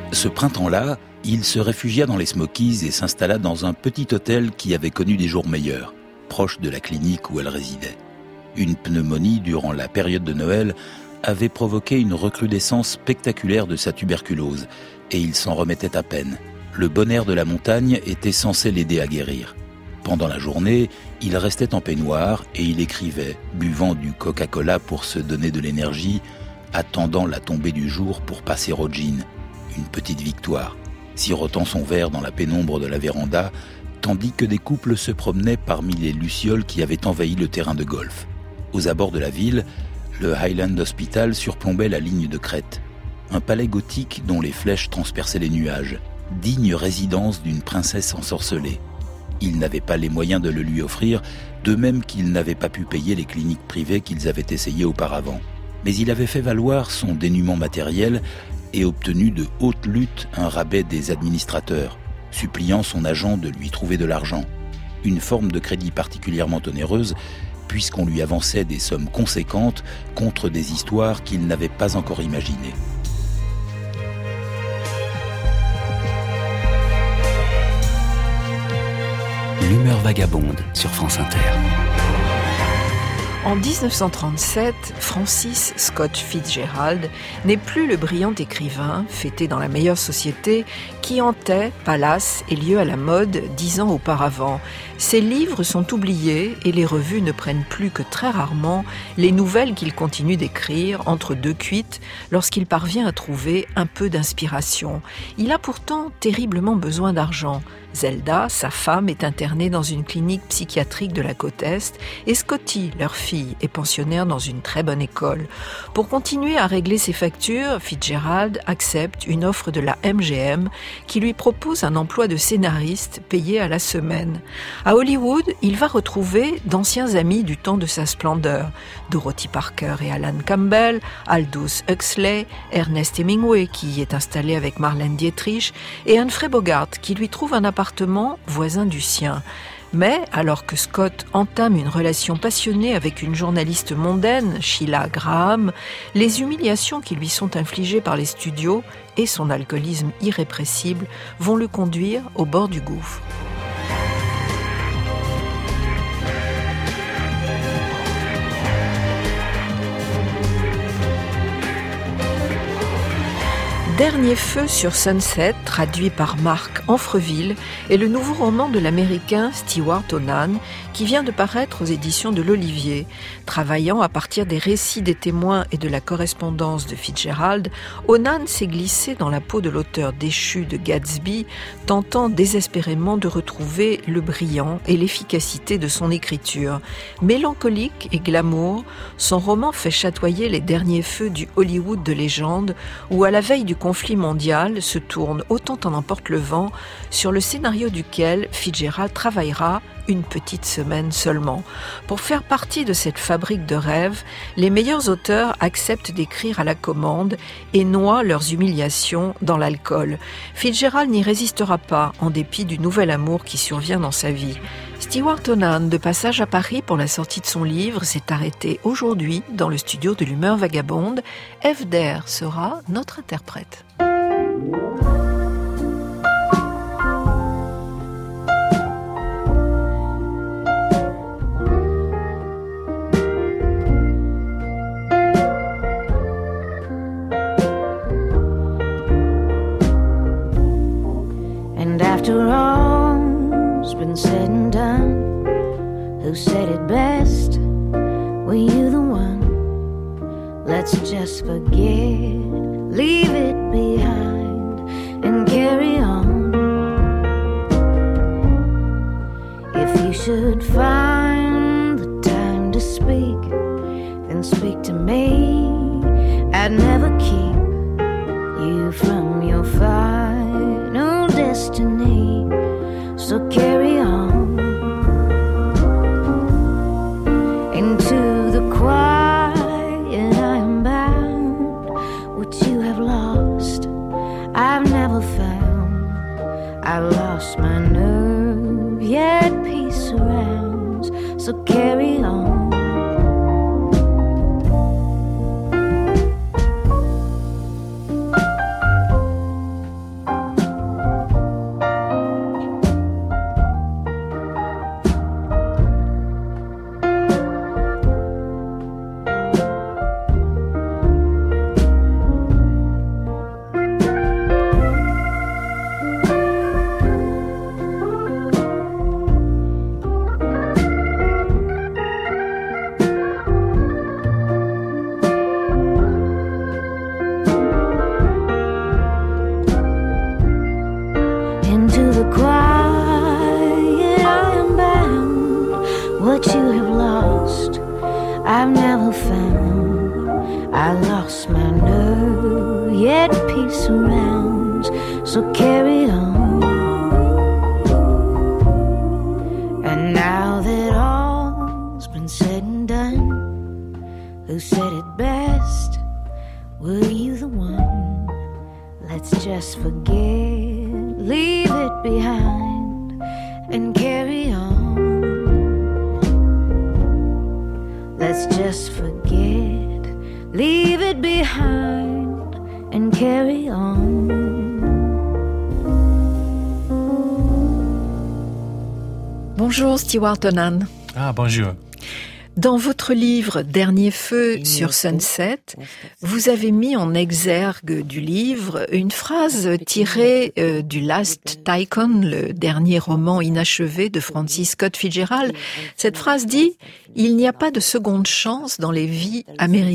Ce printemps-là, il se réfugia dans les Smokies et s'installa dans un petit hôtel qui avait connu des jours meilleurs, proche de la clinique où elle résidait. Une pneumonie durant la période de Noël avait provoqué une recrudescence spectaculaire de sa tuberculose et il s'en remettait à peine. Le bon air de la montagne était censé l'aider à guérir. Pendant la journée, il restait en peignoir et il écrivait, buvant du Coca-Cola pour se donner de l'énergie, attendant la tombée du jour pour passer au gin. Une petite victoire, sirotant son verre dans la pénombre de la véranda, tandis que des couples se promenaient parmi les lucioles qui avaient envahi le terrain de golf. Aux abords de la ville, le Highland Hospital surplombait la ligne de crête. Un palais gothique dont les flèches transperçaient les nuages, digne résidence d'une princesse ensorcelée. Ils n'avaient pas les moyens de le lui offrir, de même qu'ils n'avaient pas pu payer les cliniques privées qu'ils avaient essayées auparavant. Mais il avait fait valoir son dénuement matériel et obtenu de haute lutte un rabais des administrateurs, suppliant son agent de lui trouver de l'argent. Une forme de crédit particulièrement onéreuse, puisqu'on lui avançait des sommes conséquentes contre des histoires qu'il n'avait pas encore imaginées. L'humeur vagabonde sur France Inter. En 1937, Francis Scott Fitzgerald n'est plus le brillant écrivain, fêté dans la meilleure société, qui hantait palace et lieux à la mode 10 ans auparavant. Ses livres sont oubliés et les revues ne prennent plus que très rarement les nouvelles qu'il continue d'écrire entre deux cuites lorsqu'il parvient à trouver un peu d'inspiration. Il a pourtant terriblement besoin d'argent. Zelda, sa femme, est internée dans une clinique psychiatrique de la côte Est et Scotty, leur fille, est pensionnaire dans une très bonne école. Pour continuer à régler ses factures, Fitzgerald accepte une offre de la MGM qui lui propose un emploi de scénariste payé à la semaine. À Hollywood, il va retrouver d'anciens amis du temps de sa splendeur, Dorothy Parker et Alan Campbell, Aldous Huxley, Ernest Hemingway qui y est installé avec Marlène Dietrich et Humphrey Bogart qui lui trouve un appartement voisin du sien. Mais, alors que Scott entame une relation passionnée avec une journaliste mondaine, Sheila Graham, les humiliations qui lui sont infligées par les studios et son alcoolisme irrépressible vont le conduire au bord du gouffre. Dernier feu sur Sunset, traduit par Marc Anfreville, est le nouveau roman de l'Américain Stewart Onan, qui vient de paraître aux éditions de l'Olivier. Travaillant à partir des récits des témoins et de la correspondance de Fitzgerald, Onan s'est glissé dans la peau de l'auteur déchu de Gatsby, tentant désespérément de retrouver le brillant et l'efficacité de son écriture. Mélancolique et glamour, son roman fait chatoyer les derniers feux du Hollywood de légende, où à la veille du conflit mondial se tourne autant en emporte le vent, sur le scénario duquel Fitzgerald travaillera une petite semaine seulement. Pour faire partie de cette fabrique de rêves, les meilleurs auteurs acceptent d'écrire à la commande et noient leurs humiliations dans l'alcool. Fitzgerald n'y résistera pas, en dépit du nouvel amour qui survient dans sa vie. Stewart Onan, de passage à Paris pour la sortie de son livre, s'est arrêté aujourd'hui dans le studio de l'humeur vagabonde. F. Der sera notre interprète. And after all's been said and done, who said it best? Were you the one? Let's just forget, leave it behind and carry on. If you should find the time to speak, then speak to me. I'd never keep you from your final destiny, so carry on into the quiet. I am bound. What you have lost, I've never found. I lost my nerve, yet peace surrounds, so carry on. forget peace surrounds, so carry on. And now that all's been said and done, who said it best? Were you the one? Let's just forget, leave it behind, and carry on. Let's just forget, leave it behind, and carry on. Bonjour Stewart Onan. Ah, bonjour. Dans votre livre Dernier feu sur Sunset, vous avez mis en exergue du livre une phrase tirée du Last Tycoon, le dernier roman inachevé de Francis Scott Fitzgerald. Cette phrase dit « Il n'y a pas de seconde chance dans les vies américaines ».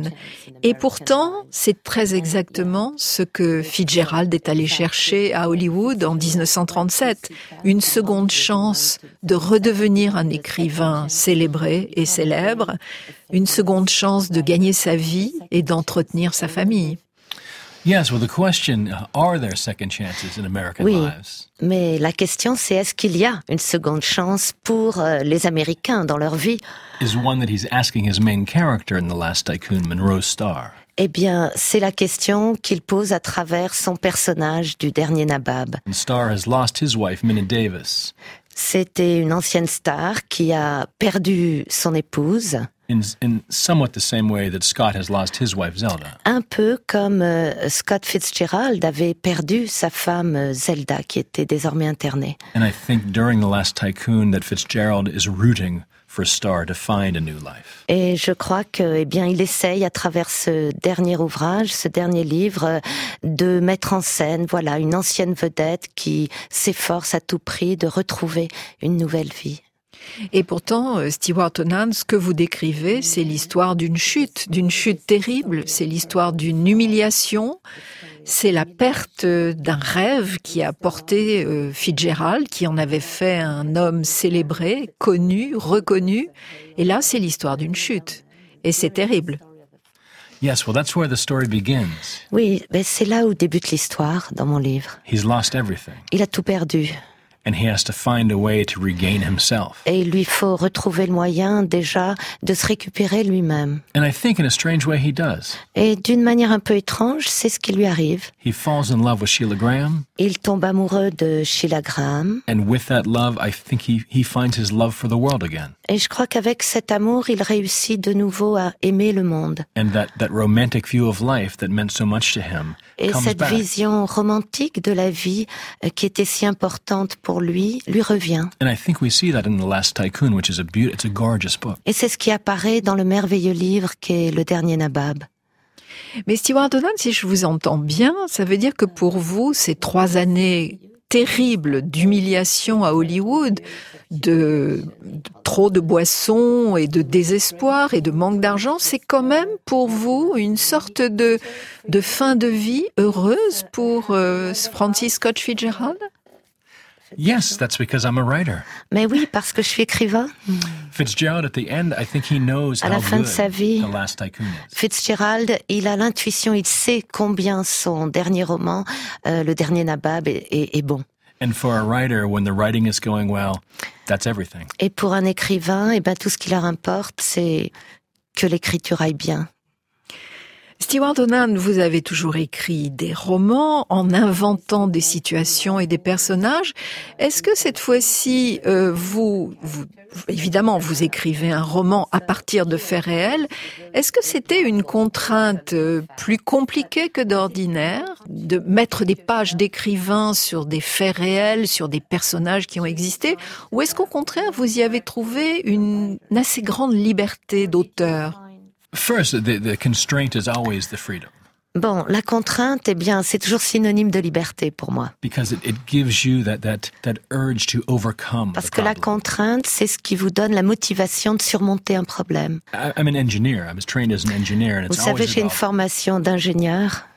Et pourtant, c'est très exactement ce que Fitzgerald est allé chercher à Hollywood en 1937. Une seconde chance de redevenir un écrivain célébré et célèbre, une seconde chance de gagner sa vie et d'entretenir sa famille. Yes, well, the question, are there second chances in American lives? Mais la question, c'est est-ce qu'il y a une seconde chance pour les Américains dans leur vie? Is one that he's asking his main character in The Last Tycoon, Monroe Starr. Eh bien, c'est la question qu'il pose à travers son personnage du dernier Nabab. And Starr has lost his wife, Minna Davis. C'était une ancienne star qui a perdu son épouse. In somewhat the same way that Scott has lost his wife, Zelda. Un peu comme Scott Fitzgerald avait perdu sa femme Zelda, qui était désormais internée. And I think during The Last Tycoon that Fitzgerald is rooting for Starr to find a new life. Et je crois que, il essaye à travers ce dernier ouvrage, ce dernier livre, de mettre en scène, une ancienne vedette qui s'efforce à tout prix de retrouver une nouvelle vie. Et pourtant, Stewart Onan, ce que vous décrivez, c'est l'histoire d'une chute terrible, c'est l'histoire d'une humiliation, c'est la perte d'un rêve qui a porté Fitzgerald, qui en avait fait un homme célébré, connu, reconnu. Et là, c'est l'histoire d'une chute. Et c'est terrible. Yes, well, that's where the story begins. Oui, c'est là où débute l'histoire dans mon livre. He's lost everything. Il a tout perdu. And he has to find a way to regain himself. Et il lui faut retrouver le moyen, déjà, de se récupérer lui-même. And I think in a strange way he does. Et d'une manière un peu étrange, c'est ce qui lui arrive. He falls in love with Sheila Graham. Il tombe amoureux de Sheila Graham. And with that love, I think he finds his love for the world again. Et je crois qu'avec cet amour, il réussit de nouveau à aimer le monde. And that romantic view of life that meant so much to him et comes cette back. Vision romantique de la vie qui était si importante pour lui revient. And I think we see that in The Last Tycoon, which is it's a gorgeous book. Et c'est ce qui apparaît dans le merveilleux livre qu'est Le Dernier Nabab. Mais Stewart Onan, si je vous entends bien, ça veut dire que pour vous, ces 3 années terribles d'humiliation à Hollywood, de trop de boissons et de désespoir et de manque d'argent, c'est quand même pour vous une sorte de fin de vie heureuse pour Francis Scott Fitzgerald? Yes, that's because I'm a writer. Mais oui, parce que je suis écrivain. Fitzgerald, at the end, I think he knows à la how fin de good sa vie, The Last Tycoon is. Fitzgerald, il a l'intuition, il sait combien son dernier roman, Le Dernier Nabab, est bon. And for a writer, when the writing is going well, that's everything. Et pour un écrivain, tout ce qui leur importe, c'est que l'écriture aille bien. Stewart Onan, vous avez toujours écrit des romans en inventant des situations et des personnages. Est-ce que cette fois-ci, vous évidemment, vous écrivez un roman à partir de faits réels. Est-ce que c'était une contrainte plus compliquée que d'ordinaire de mettre des pages d'écrivain sur des faits réels, sur des personnages qui ont existé, ou est-ce qu'au contraire, vous y avez trouvé une assez grande liberté d'auteur? First, the constraint is always the freedom. Bon, la contrainte, c'est toujours synonyme de liberté pour moi. Because it gives you that urge to overcome. Parce que la contrainte, c'est ce qui vous donne la motivation de surmonter un problème. I'm an engineer. I was trained as an engineer, and it's Vous savez, always j'ai une formation d'ingénieur. to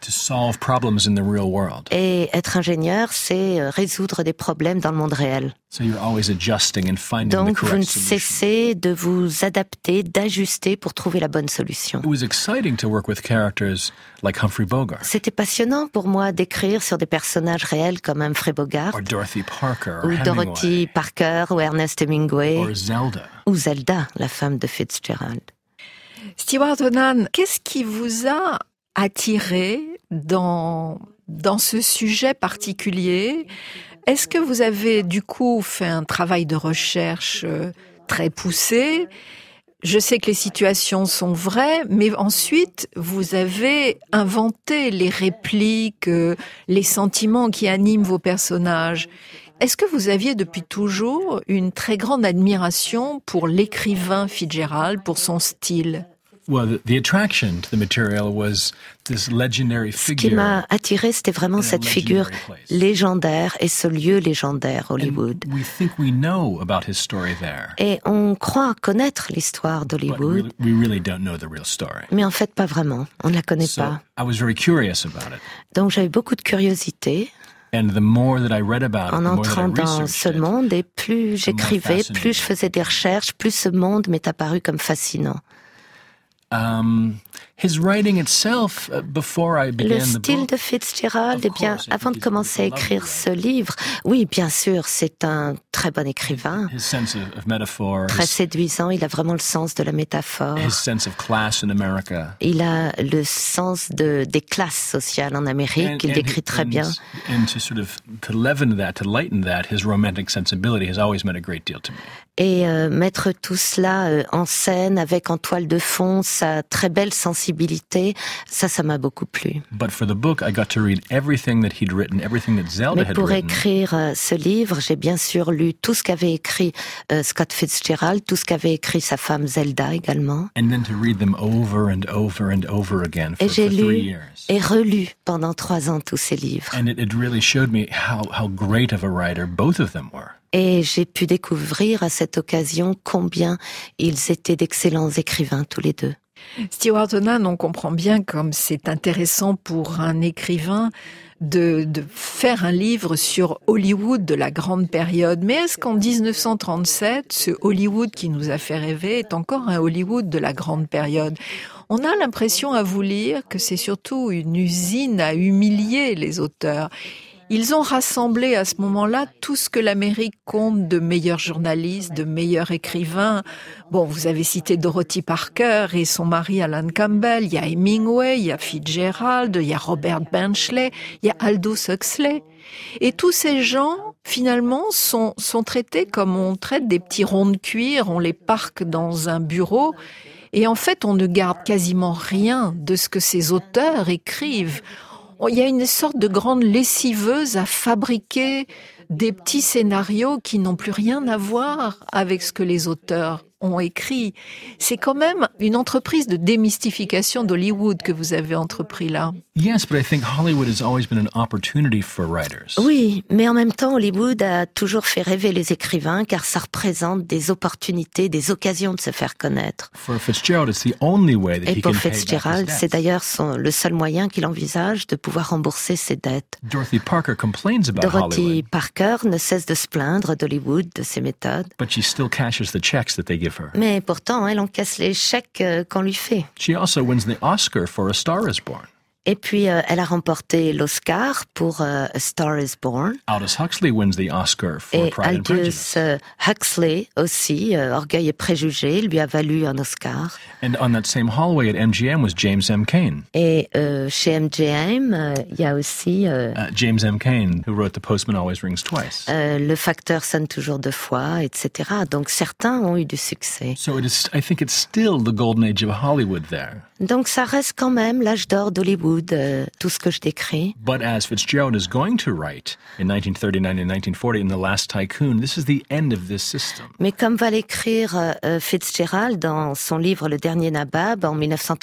To solve problems in the real world. Et être ingénieur, c'est résoudre des problèmes dans le monde réel. So you're always adjusting and finding Donc the vous ne correct solution. cessez de vous adapter, d'ajuster pour trouver la bonne solution. It was exciting to work with characters like Humphrey Bogart C'était passionnant pour moi d'écrire sur des personnages réels comme Humphrey Bogart, or Dorothy Parker or ou Hemingway Dorothy Parker, ou Ernest Hemingway, or Zelda. ou Zelda, la femme de Fitzgerald. Stewart O'Nan, qu'est-ce qui vous a attiré dans ce sujet particulier? Est-ce que vous avez du coup fait un travail de recherche très poussé? Je sais que les situations sont vraies, mais ensuite vous avez inventé les répliques, les sentiments qui animent vos personnages. Est-ce que vous aviez depuis toujours une très grande admiration pour l'écrivain Fitzgerald, pour son style? Well, the attraction to the material was this legendary Ce qui figure. m'a attiré, c'était vraiment in a cette figure legendary place. légendaire et ce lieu légendaire, And Hollywood. we think we know about his story there. Et on croit connaître l'histoire But d'Hollywood, we really don't know the real story. mais en fait pas vraiment, on ne la connaît So pas. I was very curious about it. Donc j'avais beaucoup de curiosité And the more that I read about it, en the more that I entrant dans researched ce it, monde, et plus j'écrivais, fascinating. plus je faisais des recherches, plus ce monde m'est apparu comme fascinant. his writing itself, before I Le began the style book, de Fitzgerald, of eh bien, course, I avant think de he's commencer à a lovely écrire writer. ce livre, oui, bien sûr, c'est un très bon écrivain, his sense of metaphor, très séduisant, il a vraiment le sens de la métaphore. his sense of class in America. Il a le sens des classes sociales en Amérique, il décrit très bien. And to sort of to lighten that, his romantic sensibility has always meant a great deal to me. Et mettre tout cela en scène avec en toile de fond sa très belle sensibilité, ça m'a beaucoup plu. But for the book, I got to read everything that he'd written, everything that Zelda Mais had pour written. écrire ce livre, j'ai bien sûr lu tout ce qu'avait écrit Scott Fitzgerald, tout ce qu'avait écrit sa femme Zelda également. And then to read them over and over and over again Et for j'ai 3 lu years. et relu pendant 3 ans tous ces livres. And it really showed me how great of a writer both of them were. Et j'ai pu découvrir à cette occasion combien ils étaient d'excellents écrivains tous les deux. Stewart O'Nan, on comprend bien comme c'est intéressant pour un écrivain de faire un livre sur Hollywood de la grande période. Mais est-ce qu'en 1937, ce Hollywood qui nous a fait rêver est encore un Hollywood de la grande période? On a l'impression à vous lire que c'est surtout une usine à humilier les auteurs. Ils ont rassemblé à ce moment-là tout ce que l'Amérique compte de meilleurs journalistes, de meilleurs écrivains. Bon, vous avez cité Dorothy Parker et son mari Alan Campbell, il y a Hemingway, il y a Fitzgerald, il y a Robert Benchley, il y a Aldous Huxley. Et tous ces gens, finalement, sont traités comme on traite des petits ronds de cuir, on les parque dans un bureau. Et en fait, on ne garde quasiment rien de ce que ces auteurs écrivent. Il y a une sorte de grande lessiveuse à fabriquer des petits scénarios qui n'ont plus rien à voir avec ce que les auteurs ont écrit. C'est quand même une entreprise de démystification d'Hollywood que vous avez entrepris là. Yes, but I think Hollywood has always been an opportunity for writers. Oui, mais en même temps, Hollywood a toujours fait rêver les écrivains car ça représente des opportunités, des occasions de se faire connaître. For Fitzgerald, it's the only way that Et he pour can pay back Fitzgerald, his c'est debts. d'ailleurs le seul moyen qu'il envisage de pouvoir rembourser ses dettes. Dorothy Parker complains about Dorothy Hollywood, Parker ne cesse de se plaindre d'Hollywood, de ses méthodes. but she still cashes the checks that they give her. Mais pourtant, elle encaisse les chèques qu'on lui fait. She also wins the Oscar for A Star is Born. Et puis, elle a remporté l'Oscar pour A Star is Born. Aldous Huxley wins the Oscar for Et Pride and Prejudice. Aldous Huxley aussi, Orgueil et Préjugés, lui a valu un Oscar. And on that same hallway at MGM was James M. Cain. Et chez MGM, il y a aussi James M. Cain, who wrote The Postman Always Rings Twice. Le facteur sonne toujours 2 fois, etc. Donc certains ont eu du succès. So I think it's still the golden age of Hollywood there. Donc ça reste quand même l'âge d'or d'Hollywood, tout ce que je décris. But as Fitzgerald is going to write in 1939 and 1940 in The Last Tycoon, this is the end of this system. Mais comme va l'écrire Fitzgerald dans son livre Le Dernier Nabab en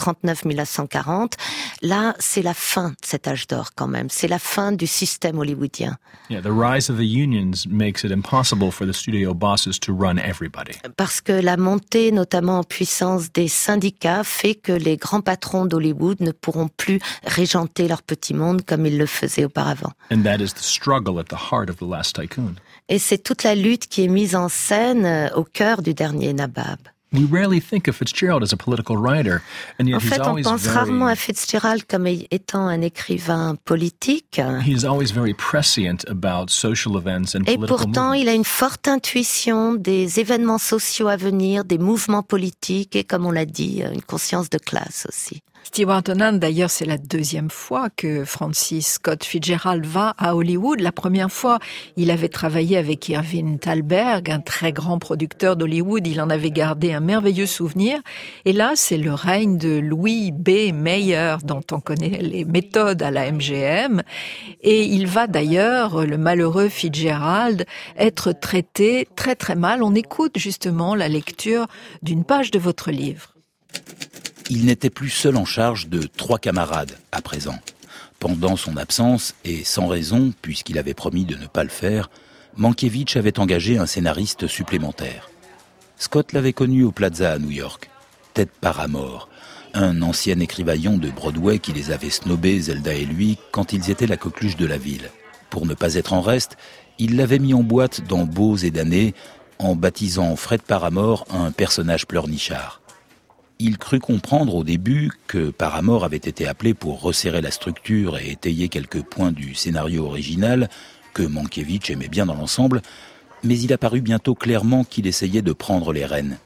1939-1940, là c'est la fin de cet âge d'or quand même. C'est la fin du système hollywoodien. Yeah, the rise of the unions makes it impossible for the studio bosses to run everybody. Parce que la montée notamment en puissance des syndicats fait que les grands patrons d'Hollywood ne pourront plus régenter leur petit monde comme ils le faisaient auparavant. And that is the struggle at the heart of The Last Tycoon. Et c'est toute la lutte qui est mise en scène au cœur du dernier Nabab. We rarely think of Fitzgerald as a political writer, and yet En fait, he's on always pense rarement à Fitzgerald comme étant un écrivain politique. He's always very prescient about social events and Et political pourtant, movements. il a une forte intuition des événements sociaux à venir, des mouvements politiques et, comme on l'a dit, une conscience de classe aussi. Stewart O'Nan, d'ailleurs, c'est la deuxième fois que Francis Scott Fitzgerald va à Hollywood. La première fois, il avait travaillé avec Irving Thalberg, un très grand producteur d'Hollywood. Il en avait gardé un merveilleux souvenir. Et là, c'est le règne de Louis B. Mayer, dont on connaît les méthodes à la MGM. Et il va d'ailleurs, le malheureux Fitzgerald, être traité très très mal. On écoute justement la lecture d'une page de votre livre. Il n'était plus seul en charge de 3 camarades, à présent. Pendant son absence, et sans raison, puisqu'il avait promis de ne pas le faire, Mankiewicz avait engagé un scénariste supplémentaire. Scott l'avait connu au Plaza à New York. Ted Paramore, un ancien écrivaillon de Broadway qui les avait snobés, Zelda et lui, quand ils étaient la coqueluche de la ville. Pour ne pas être en reste, il l'avait mis en boîte dans Beaux et damnés, en baptisant Fred Paramore un personnage pleurnichard. Il crut comprendre au début que Paramore avait été appelé pour resserrer la structure et étayer quelques points du scénario original, que Mankiewicz aimait bien dans l'ensemble, mais il apparut bientôt clairement qu'il essayait de prendre les rênes.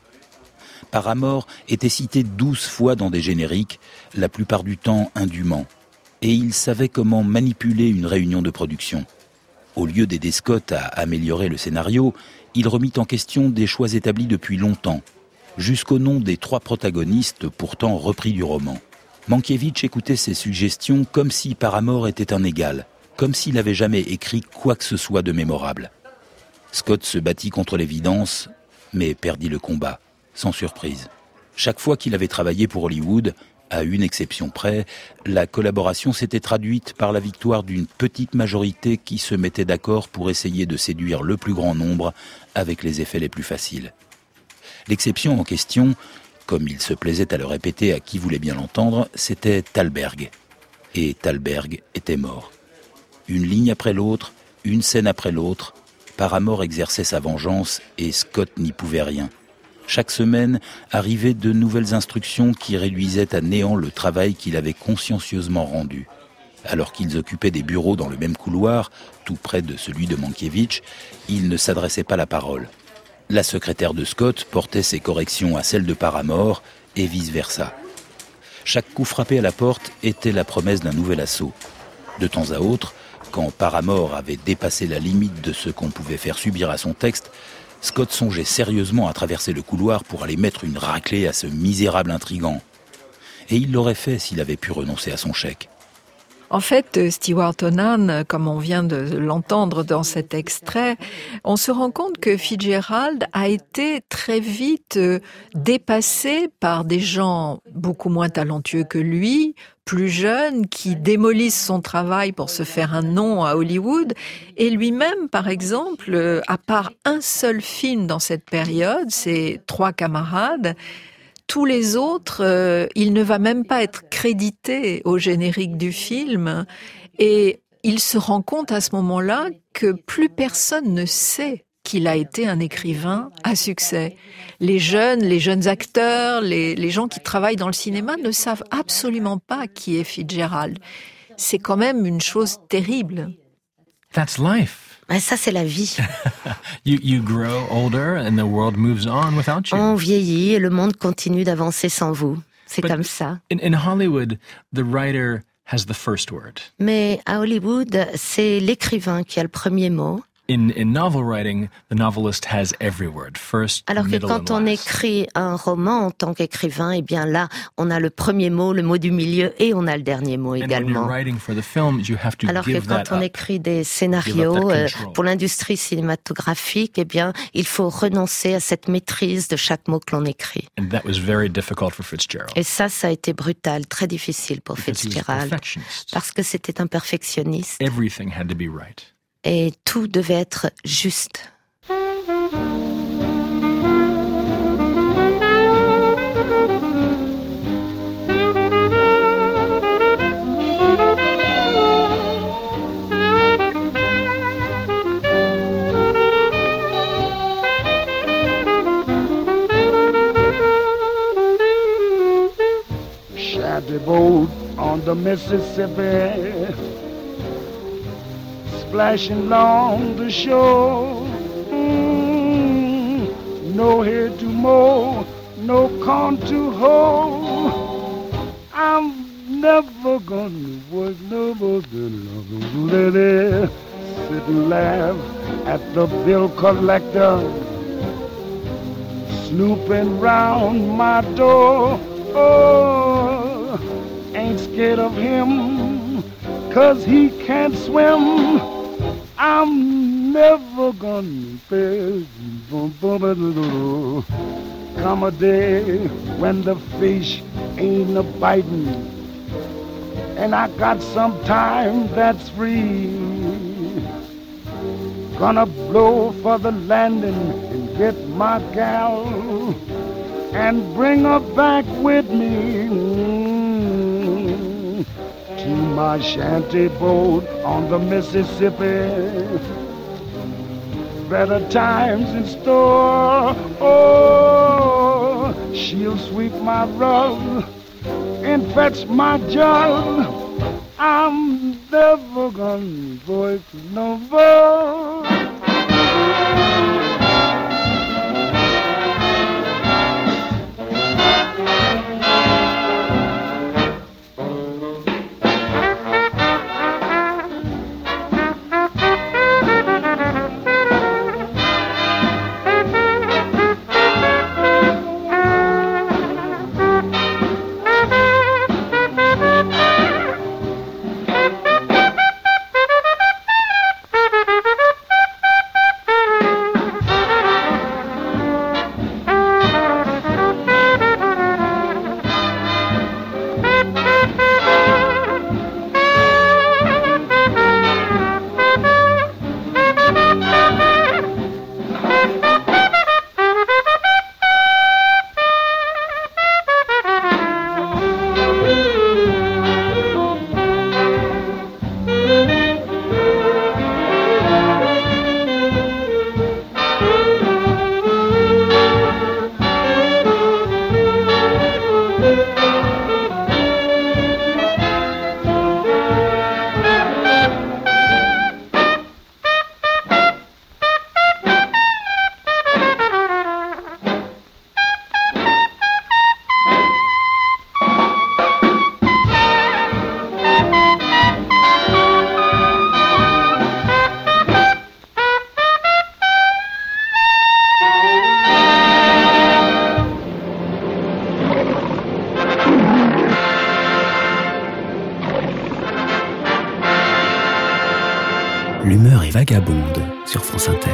Paramore était cité 12 fois dans des génériques, la plupart du temps indûment, et il savait comment manipuler une réunion de production. Au lieu d'aider Scott à améliorer le scénario, il remit en question des choix établis depuis longtemps, jusqu'au nom des 3 protagonistes pourtant repris du roman. Mankiewicz écoutait ces suggestions comme si Paramore était un égal, comme s'il n'avait jamais écrit quoi que ce soit de mémorable. Scott se battit contre l'évidence, mais perdit le combat, sans surprise. Chaque fois qu'il avait travaillé pour Hollywood, à une exception près, la collaboration s'était traduite par la victoire d'une petite majorité qui se mettait d'accord pour essayer de séduire le plus grand nombre avec les effets les plus faciles. L'exception en question, comme il se plaisait à le répéter à qui voulait bien l'entendre, c'était Thalberg. Et Thalberg était mort. Une ligne après l'autre, une scène après l'autre, Paramore exerçait sa vengeance et Scott n'y pouvait rien. Chaque semaine arrivaient de nouvelles instructions qui réduisaient à néant le travail qu'il avait consciencieusement rendu. Alors qu'ils occupaient des bureaux dans le même couloir, tout près de celui de Mankiewicz, ils ne s'adressaient pas la parole. La secrétaire de Scott portait ses corrections à celle de Paramore et vice-versa. Chaque coup frappé à la porte était la promesse d'un nouvel assaut. De temps à autre, quand Paramore avait dépassé la limite de ce qu'on pouvait faire subir à son texte, Scott songeait sérieusement à traverser le couloir pour aller mettre une raclée à ce misérable intrigant. Et il l'aurait fait s'il avait pu renoncer à son chèque. En fait, Stewart O'Nan, comme on vient de l'entendre dans cet extrait, on se rend compte que Fitzgerald a été très vite dépassé par des gens beaucoup moins talentueux que lui, plus jeunes, qui démolissent son travail pour se faire un nom à Hollywood. Et lui-même, par exemple, à part un seul film dans cette période, ses 3 camarades, tous les autres, il ne va même pas être crédité au générique du film. Et il se rend compte à ce moment-là que plus personne ne sait qu'il a été un écrivain à succès. Les jeunes acteurs, les gens qui travaillent dans le cinéma ne savent absolument pas qui est Fitzgerald. C'est quand même une chose terrible. That's life. Ça, c'est la vie. You grow older and the world moves on without you. On vieillit et le monde continue d'avancer sans vous. C'est comme ça. In Hollywood, the writer has the first word. Mais à Hollywood, c'est l'écrivain qui a le premier mot. In novel writing, the novelist has every word, first, Alors que middle, quand and on last. écrit un roman en tant qu'écrivain, eh bien là, on a le premier mot, le mot du milieu et on a le dernier mot And when également. you're writing for the film, you have to Alors que give quand that on up. écrit des scénarios Give up that control. pour l'industrie cinématographique, eh bien, il faut renoncer à cette maîtrise de chaque mot que l'on écrit. And that was very difficult for Fitzgerald. Et ça a été brutal, très difficile pour Because he was a Fitzgerald, perfectionist. parce que c'était un perfectionniste Everything had to be right. et tout devait être juste. the Mississippi, splashing along the shore. No hay to mow, no corn to hoe. I'm never gonna work no more than lady. Sit and laugh at the bill collector, snooping round my door. Oh, ain't scared of him, 'cause he can't swim. I'm never gonna pay. Come a day when the fish ain't a biting, and I got some time that's free. Gonna blow for the landing and get my gal and bring her back with me to my shanty boat on the Mississippi. Better times in store. Oh, she'll sweep my rug and fetch my jug. I'm never gonna work no more. L'humeur est vagabonde sur France Inter.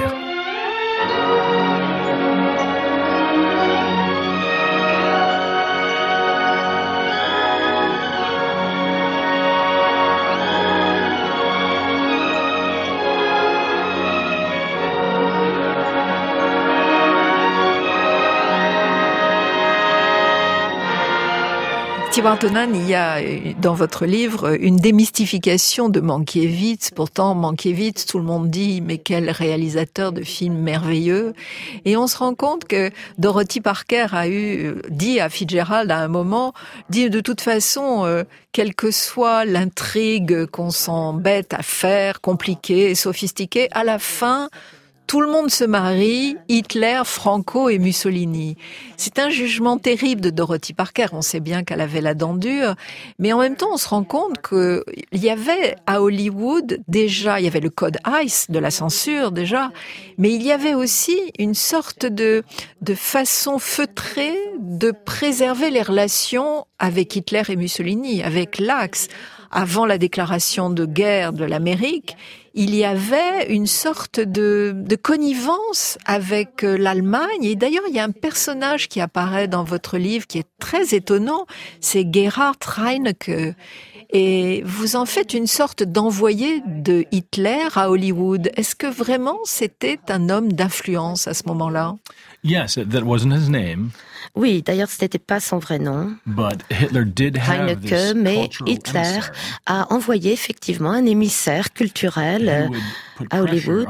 Stewart O'Nan, il y a dans votre livre une démystification de Mankiewicz. Pourtant, Mankiewicz, tout le monde dit, mais quel réalisateur de films merveilleux. Et on se rend compte que Dorothy Parker a dit à Fitzgerald à un moment, dit de toute façon, quelle que soit l'intrigue qu'on s'embête à faire, compliquée et sophistiquée, à la fin, tout le monde se marie, Hitler, Franco et Mussolini. C'est un jugement terrible de Dorothy Parker. On sait bien qu'elle avait la dent dure, mais en même temps, on se rend compte qu'il y avait à Hollywood déjà, il y avait le code ICE de la censure déjà, mais il y avait aussi une sorte de façon feutrée de préserver les relations avec Hitler et Mussolini, avec l'Axe. Avant la déclaration de guerre de l'Amérique, il y avait une sorte de connivence avec l'Allemagne. Et d'ailleurs, il y a un personnage qui apparaît dans votre livre qui est très étonnant, c'est Gerhard Reinecke. Et vous en faites une sorte d'envoyé de Hitler à Hollywood. Est-ce que vraiment c'était un homme d'influence à ce moment-là? Yes, that wasn't his name. Oui, d'ailleurs, ce n'était pas son vrai nom. But Hitler did have this mais Hitler a envoyé effectivement un émissaire culturel à Hollywood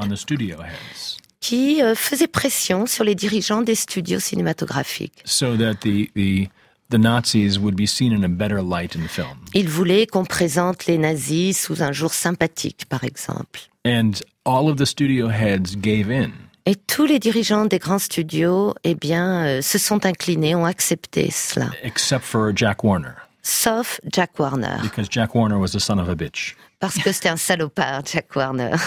qui faisait pression sur les dirigeants des studios cinématographiques. So that the the Nazis would be seen in a better light in the film. Il voulait qu'on présente les nazis sous un jour sympathique, par exemple. And all of the studio heads gave in. Et tous les dirigeants des grands studios, se sont inclinés, ont accepté cela. Except for Jack Warner. Sauf Jack Warner. Because Jack Warner was the son of a bitch. Parce que c'était un salopard, Jack Warner.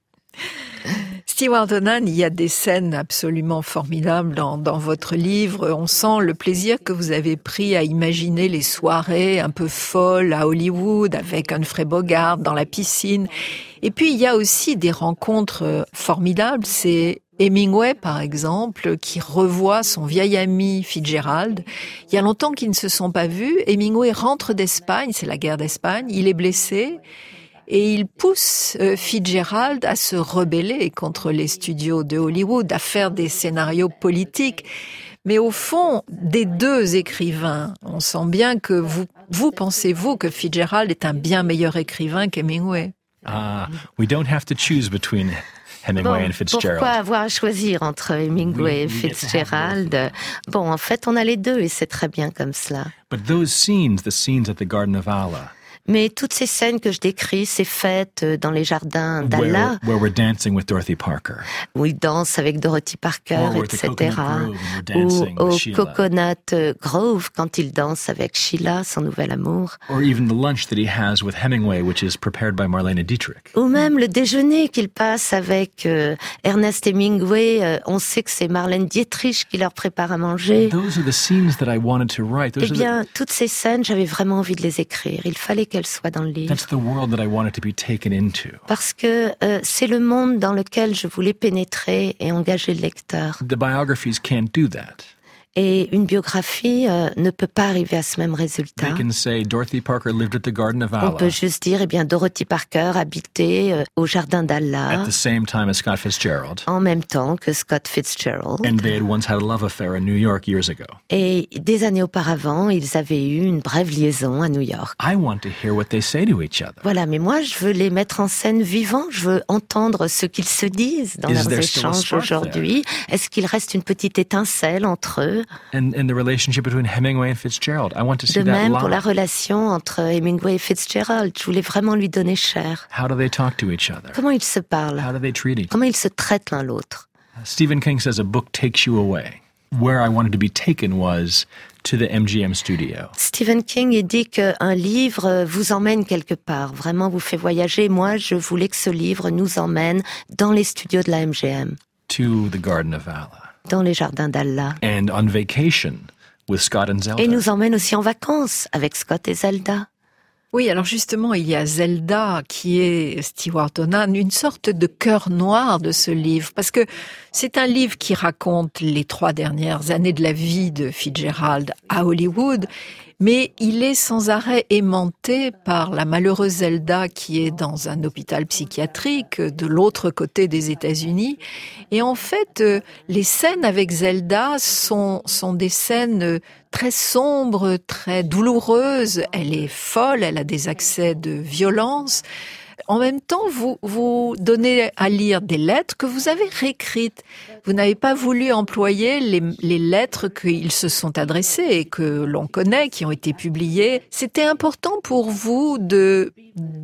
Stewart O'Nan, il y a des scènes absolument formidables dans votre livre. On sent le plaisir que vous avez pris à imaginer les soirées un peu folles à Hollywood avec Humphrey Bogart dans la piscine. Et puis, il y a aussi des rencontres formidables. C'est Hemingway, par exemple, qui revoit son vieil ami Fitzgerald. Il y a longtemps qu'ils ne se sont pas vus. Hemingway rentre d'Espagne, c'est la guerre d'Espagne, il est blessé. Et il pousse Fitzgerald à se rebeller contre les studios de Hollywood, à faire des scénarios politiques. Mais au fond, des deux écrivains, on sent bien que vous pensez-vous que Fitzgerald est un bien meilleur écrivain qu'Hemingway? We don't have to choose between Hemingway and Fitzgerald. Pourquoi avoir à choisir entre Hemingway et Fitzgerald? Bon, en fait, on a les deux et c'est très bien comme cela. But those scenes, the scenes at the Garden of Allah, mais toutes ces scènes que je décris, c'est faites dans les jardins d'Allah, where we're dancing with Dorothy Parker, où ils dansent avec Dorothy Parker, etc. Ou au Coconut Grove, quand ils dansent avec Sheila, son nouvel amour. Or even the lunch that he has with Hemingway, which is prepared by Marlene Dietrich. Ou même le déjeuner qu'il passe avec Ernest Hemingway. On sait que c'est Marlene Dietrich qui leur prépare à manger. Those are the scenes that I wanted to write. Eh bien, toutes ces scènes, j'avais vraiment envie de les écrire. Il fallait qu'elle soit dans le livre. That's the world that I wanted to be taken into. Parce que c'est le monde dans lequel je voulais pénétrer et engager le lecteur. The biographies can't do that. Et une biographie ne peut pas arriver à ce même résultat. They can say Dorothy Parker lived at the Garden of Allah. On peut juste dire, Dorothy Parker habitait au jardin d'Allah. At the same time as Scott Fitzgerald. En même temps que Scott Fitzgerald. And they had once had a love affair in New York years ago. Et des années auparavant, ils avaient eu une brève liaison à New York. I want to hear what they say to each other. Voilà, mais moi, je veux les mettre en scène vivants. Je veux entendre ce qu'ils se disent dans leurs échanges aujourd'hui. Est-ce qu'il reste une petite étincelle entre eux? And the relationship between Hemingway and Fitzgerald. I want to see De that même live. pour la relation entre Hemingway et Fitzgerald. Je voulais vraiment lui donner chair. How do they talk to each other? Comment ils se parlent? How do they treat each other? Comment ils se traitent l'un l'autre? Stephen King says a book takes you away. Where I wanted to be taken was to the MGM studio. Stephen King dit qu'un livre vous emmène quelque part, vraiment vous fait voyager. Moi, je voulais que ce livre nous emmène dans les studios de la MGM. To the Garden of Allah. Dans les jardins d'Allah. And on vacation with Scott and Zelda. Et nous emmène aussi en vacances avec Scott et Zelda. Oui, alors justement, il y a Zelda qui est Stewart O'Nan, une sorte de cœur noir de ce livre, parce que c'est un livre qui raconte les 3 dernières années de la vie de Fitzgerald à Hollywood, mais il est sans arrêt aimanté par la malheureuse Zelda qui est dans un hôpital psychiatrique de l'autre côté des États-Unis. Et en fait, les scènes avec Zelda sont des scènes très sombres, très douloureuses. Elle est folle, elle a des accès de violence. En même temps, vous donnez à lire des lettres que vous avez réécrites. Vous n'avez pas voulu employer les lettres qu'ils se sont adressées et que l'on connaît, qui ont été publiées. C'était important pour vous de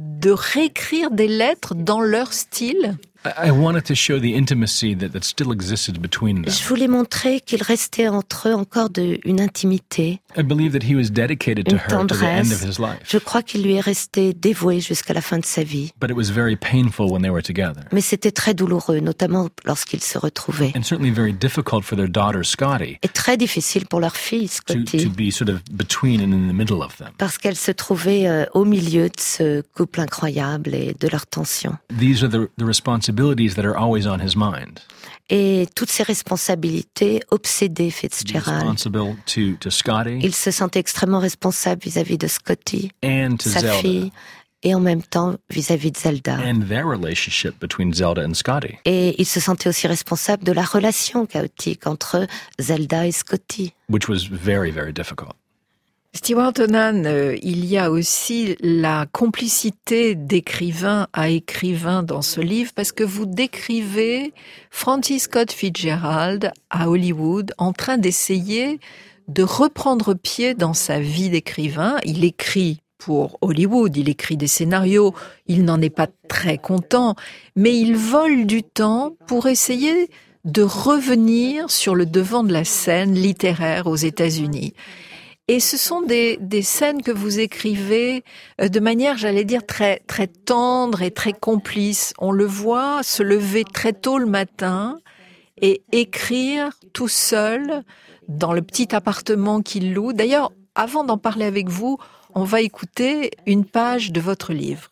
réécrire des lettres dans leur style? I wanted to show the intimacy that still existed between them. Je voulais montrer qu'il restait entre eux encore une intimité. I believe that he was dedicated to une her to the end of his tendresse. life. Je crois qu'il lui est resté dévoué jusqu'à la fin de sa vie. But it was very painful when they were together. Mais c'était très douloureux, notamment lorsqu'ils se retrouvaient. And certainly very difficult for their daughter Scotty Et très difficile pour leur fille, to Scotty, be sort of between and in the middle of them. parce qu'elle se trouvait au milieu de ce couple incroyable et de leur tension. These are the responsibilities that are always on his mind. Et toutes ces responsabilités obsédaient Fitzgerald. Responsible to Scotty Il se sentait extrêmement responsable vis-à-vis de Scotty, and to sa Zelda. fille, et en même temps vis-à-vis de Zelda. And their relationship between Zelda and Scotty. Et il se sentait aussi responsable de la relation chaotique entre Zelda et Scotty. Which was very, very difficult. Stewart O'Nan, il y a aussi la complicité d'écrivain à écrivain dans ce livre, parce que vous décrivez Francis Scott Fitzgerald à Hollywood en train d'essayer de reprendre pied dans sa vie d'écrivain. Il écrit pour Hollywood, il écrit des scénarios, il n'en est pas très content, mais il vole du temps pour essayer de revenir sur le devant de la scène littéraire aux États-Unis. Et ce sont des scènes que vous écrivez de manière, j'allais dire, très, très tendre et très complice. On le voit se lever très tôt le matin et écrire tout seul dans le petit appartement qu'il loue. D'ailleurs, avant d'en parler avec vous, on va écouter une page de votre livre.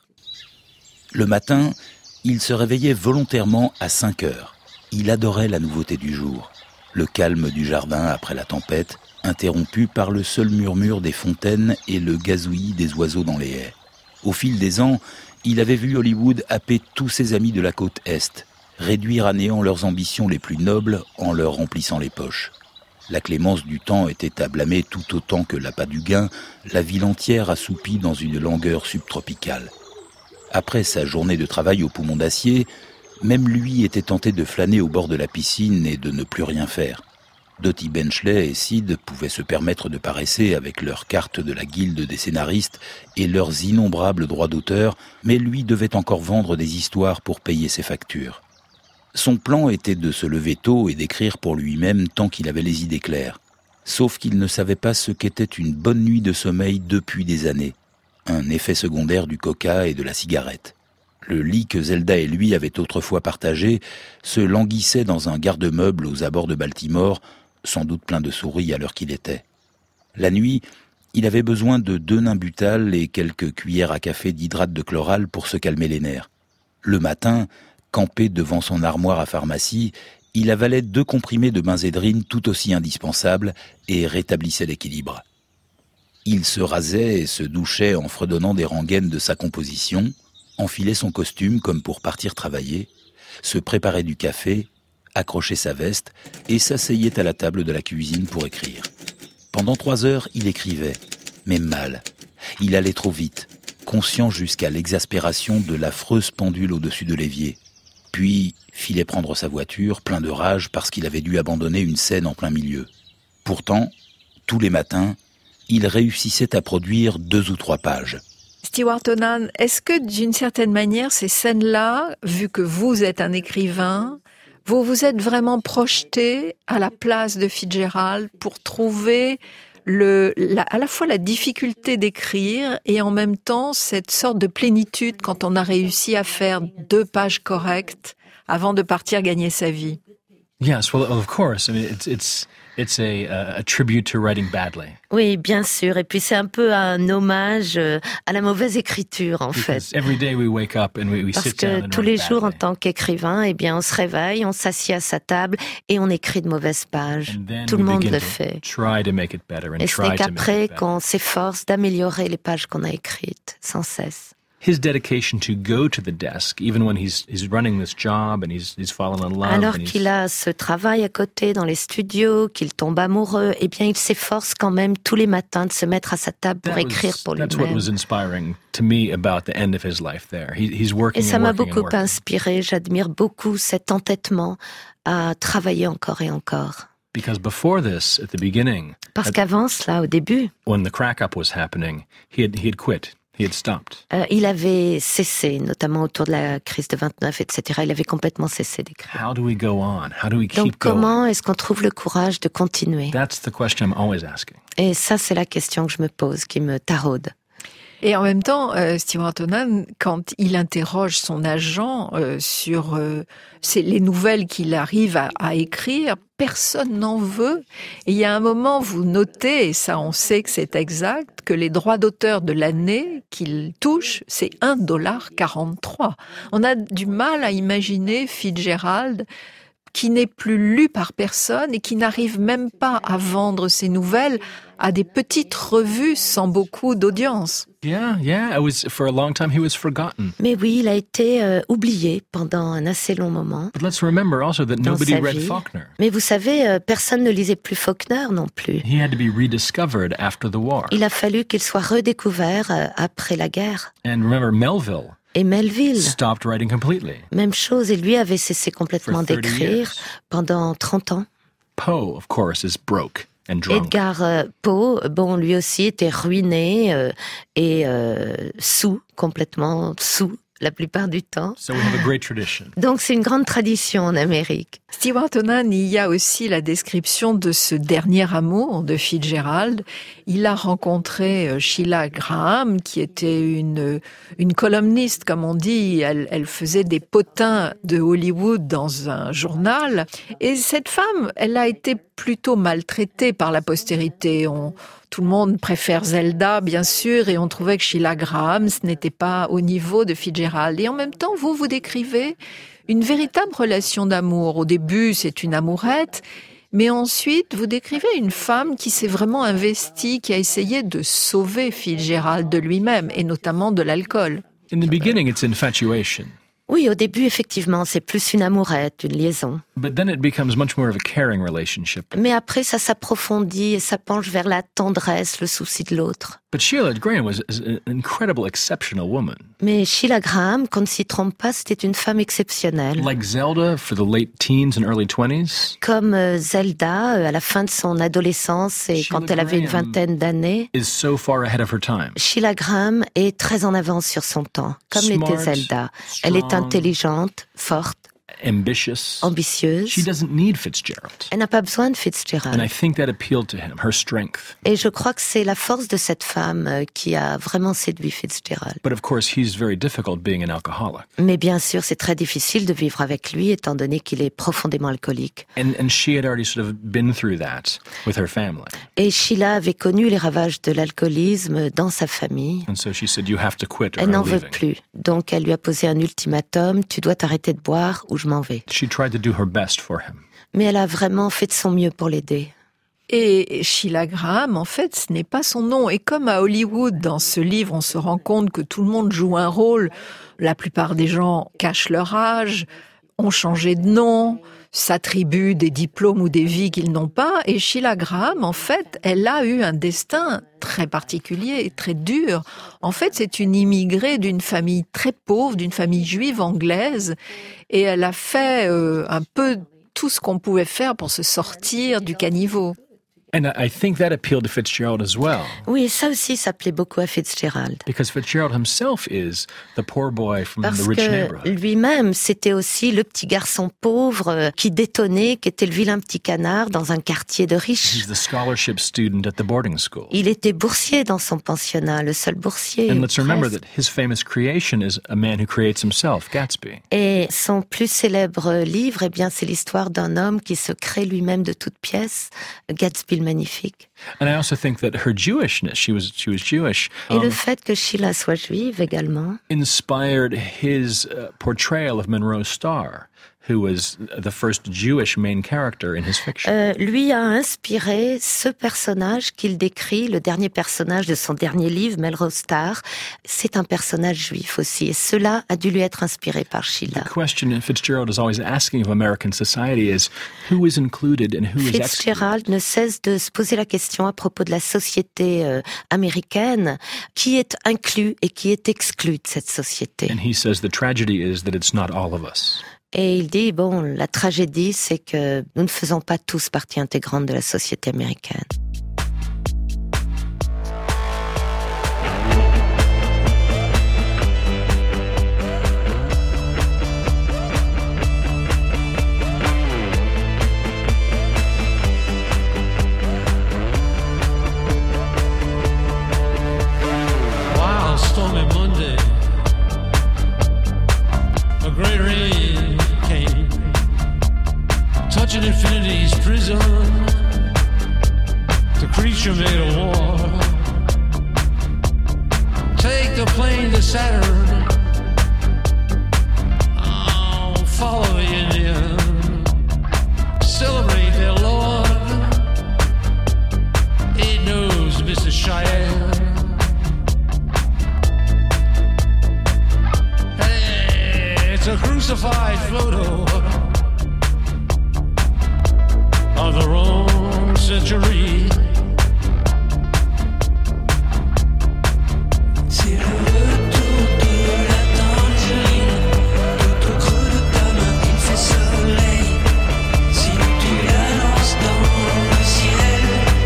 Le matin, il se réveillait volontairement à 5 heures. Il adorait la nouveauté du jour, le calme du jardin après la tempête, interrompu par le seul murmure des fontaines et le gazouillis des oiseaux dans les haies. Au fil des ans, il avait vu Hollywood happer tous ses amis de la côte Est, réduire à néant leurs ambitions les plus nobles en leur remplissant les poches. La clémence du temps était à blâmer tout autant que l'appât du gain, la ville entière assoupie dans une langueur subtropicale. Après sa journée de travail au poumon d'acier, même lui était tenté de flâner au bord de la piscine et de ne plus rien faire. Dottie Benchley et Sid pouvaient se permettre de paresser avec leurs cartes de la guilde des scénaristes et leurs innombrables droits d'auteur, mais lui devait encore vendre des histoires pour payer ses factures. Son plan était de se lever tôt et d'écrire pour lui-même tant qu'il avait les idées claires. Sauf qu'il ne savait pas ce qu'était une bonne nuit de sommeil depuis des années. Un effet secondaire du coca et de la cigarette. Le lit que Zelda et lui avaient autrefois partagé se languissait dans un garde-meuble aux abords de Baltimore, sans doute plein de souris à l'heure qu'il était. La nuit, il avait besoin de 2 Nimbutal et quelques cuillères à café d'hydrate de chloral pour se calmer les nerfs. Le matin, campé devant son armoire à pharmacie, il avalait 2 comprimés de benzédrine tout aussi indispensables et rétablissait l'équilibre. Il se rasait et se douchait en fredonnant des rengaines de sa composition, enfilait son costume comme pour partir travailler, se préparait du café, accrochait sa veste et s'asseyait à la table de la cuisine pour écrire. Pendant 3 heures, il écrivait, mais mal. Il allait trop vite, conscient jusqu'à l'exaspération de l'affreuse pendule au-dessus de l'évier. Puis filait prendre sa voiture, plein de rage parce qu'il avait dû abandonner une scène en plein milieu. Pourtant, tous les matins, il réussissait à produire 2 ou 3 pages. Stewart O'Nan, est-ce que d'une certaine manière, ces scènes-là, vu que vous êtes un écrivain, vous vous êtes vraiment projeté à la place de Fitzgerald pour trouver à la fois la difficulté d'écrire et en même temps cette sorte de plénitude quand on a réussi à faire 2 pages correctes avant de partir gagner sa vie? Yes, well, of course. I mean, it's a tribute to writing badly. Oui, bien sûr. Et puis c'est un peu un hommage à la mauvaise écriture, en fait. Every day we wake up and we Parce sit down que and tous les write jours, en badly. tant qu'écrivain, eh bien, on se réveille, on s'assied à sa table et on écrit de mauvaises pages. And then Tout le we monde begin le to fait. Try to make it better and Et ce try n'est to make qu'après it better. qu'on s'efforce d'améliorer les pages qu'on a écrites, sans cesse. His dedication to go to the desk, even when he's running this job and he's fallen in love. Alors and he's- qu'il a ce travail à côté dans les studios, qu'il tombe amoureux, eh bien, il s'efforce quand même tous les matins de se mettre à sa table pour écrire pour That's what lui-même. was inspiring to me about the end of his life there. He's working Et ça and m'a working and beaucoup working. inspiré. J'admire beaucoup cet entêtement à travailler encore et encore. Because before this, at the beginning, Parce qu'avant cela, au début, when the crack-up was happening, he had quit. He had stopped. il avait cessé, notamment autour de la crise de 29, etc. Il avait complètement cessé d'écrire. How do we go on? How do we Donc keep going? comment est-ce qu'on trouve le courage de continuer? That's the question I'm always asking. Et ça, c'est la question que je me pose, qui me taraude. Et en même temps, Stewart O'Nan, quand il interroge son agent sur les nouvelles qu'il arrive à écrire, personne n'en veut. Et il y a un moment, vous notez, et ça on sait que c'est exact, que les droits d'auteur de l'année qu'il touche, c'est $1,43. On a du mal à imaginer Fitzgerald qui n'est plus lu par personne et qui n'arrive même pas à vendre ses nouvelles à des petites revues sans beaucoup d'audience. Yeah. For a long time, he was forgotten. Mais oui, il a été oublié pendant un assez long moment. But let's remember also that Dans nobody sa read vie. Faulkner. Mais vous savez, personne ne lisait plus Faulkner non plus. He had to be rediscovered after the war. Il a fallu qu'il soit redécouvert après la guerre. And remember, Melville Et Melville, stopped writing completely. même chose, et lui avait cessé complètement For 30 d'écrire years. pendant 30 ans. Poe, of course, is broke. and drunk. Edgar Poe, bon, lui aussi était ruiné et complètement sous la plupart du temps. So we have a great tradition. Donc c'est une grande tradition en Amérique. Stewart Onan, il y a aussi la description de ce dernier amour de Fitzgerald. Il a rencontré Sheila Graham, qui était une columniste, comme on dit. Elle faisait des potins de Hollywood dans un journal. Et cette femme, elle a été plutôt maltraitée par la postérité. Tout le monde préfère Zelda, bien sûr, et on trouvait que Sheila Graham, ce n'était pas au niveau de Fitzgerald. Et en même temps, vous décrivez une véritable relation d'amour. Au début, c'est une amourette, mais ensuite, vous décrivez une femme qui s'est vraiment investie, qui a essayé de sauver Fitzgerald de lui-même, et notamment de l'alcool. In the beginning, it's infatuation. Oui, au début, effectivement, c'est plus une amourette, une liaison. But then it becomes much more of a caring relationship. Mais après, ça s'approfondit et ça penche vers la tendresse, le souci de l'autre. But Sheila Graham was an incredible, exceptional woman. Mais Sheila Graham, qu'on ne s'y trompe pas, c'était une femme exceptionnelle. Like Zelda for the late teens and early 20s. Comme Zelda, à la fin de son adolescence et Sheila quand elle avait une vingtaine d'années. Is so far ahead of her time. Sheila Graham est très en avance sur son temps, comme Smart, l'était Zelda. Elle est intelligente, forte, ambitieuse. She doesn't need Fitzgerald. Elle n'a pas besoin de And I Fitzgerald. think that appealed to him, her strength. Et je crois que c'est la force de cette femme qui a vraiment séduit Fitzgerald. But of course, he's very difficult being an alcoholic. Mais bien sûr, c'est très difficile de vivre avec lui, étant donné qu'il est profondément alcoolique. And she had already sort of been through that with her family. Et Sheila avait connu les ravages de l'alcoolisme dans sa famille. And so she said, you have to quit or Elle n'en I'm veut leaving. plus. Donc elle lui a posé un ultimatum, tu dois t'arrêter de boire ou je m'en vais. She tried to do her best for him. Mais elle a vraiment fait de son mieux pour l'aider. Et Sheila Graham, en fait, ce n'est pas son nom. Et comme à Hollywood, dans ce livre, on se rend compte que tout le monde joue un rôle. La plupart des gens cachent leur âge, ont changé de nom, s'attribuent des diplômes ou des vies qu'ils n'ont pas. Et Sheila Graham, en fait, elle a eu un destin très particulier et très dur. En fait, c'est une immigrée d'une famille très pauvre, d'une famille juive anglaise. Et elle a fait un peu tout ce qu'on pouvait faire pour se sortir du caniveau. And I think that appealed to Fitzgerald as well. Oui, ça aussi, ça plaît beaucoup à Fitzgerald. Because Fitzgerald himself is the poor boy from Parce the rich que neighborhood. lui-même, c'était aussi le petit garçon pauvre qui détonnait, qui était le vilain petit canard dans un quartier de riches. He's the scholarship student at the boarding school. Il était boursier dans son pensionnat, le seul boursier. And let's remember presque. that his famous creation is a man who creates himself, Gatsby. Et son plus célèbre livre, eh bien, c'est l'histoire d'un homme qui se crée lui-même de toutes pièces, Gatsby le Magnifique. And I also think that her Jewishness, she was Jewish, Et le fait que Sheila soit juive également, inspired his portrayal of Monroe Starr, who was the first Jewish main character in his fiction. lui a inspiré ce personnage qu'il décrit, le dernier personnage de son dernier livre, Melrose Starr. C'est un personnage juif aussi, et cela a dû lui être inspiré par Sheila. The question Fitzgerald is always asking of American society is who is included and who is excluded. Fitzgerald ne cesse de se poser la question à propos de la société américaine, qui est inclus et qui est exclu de cette société. And he says the tragedy is that it's not all of us. Et il dit, bon, la tragédie, c'est que nous ne faisons pas tous partie intégrante de la société américaine. Wild stormy Monday, a great rain came, touching infinity's prison. The creature made a war. Take the plane to Saturn. Oh, follow the Indian. Celebrate their Lord. It knows Mr. Cheyenne. It's a crucified photo of the wrong century. C'est le retour de la tangerine. Tout au creux de ta main, il fait soleil. Si tu la lances dans le ciel,